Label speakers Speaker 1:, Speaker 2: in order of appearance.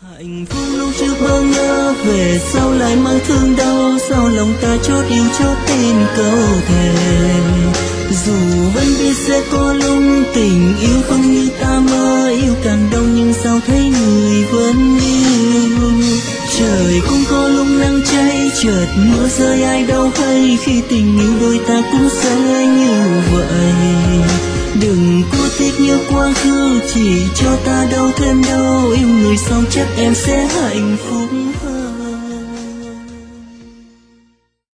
Speaker 1: Hạnh phúc lúc trước bơ ngỡ, về sau lại mang thương đau. Sao lòng ta chót yêu chót tin câu thề. Dù vẫn biết sẽ có lúc tình yêu không như ta mơ. Yêu càng đông nhưng sao thấy người vẫn yêu. Trời cũng có lúc nắng cháy, chợt mưa rơi ai đâu hay. Khi tình yêu đôi ta cũng sẽ như vậy. Đừng cố tiếc nhớ quá khứ, chỉ cho ta đau thêm đau. Yêu người xong chắc em sẽ hạnh phúc.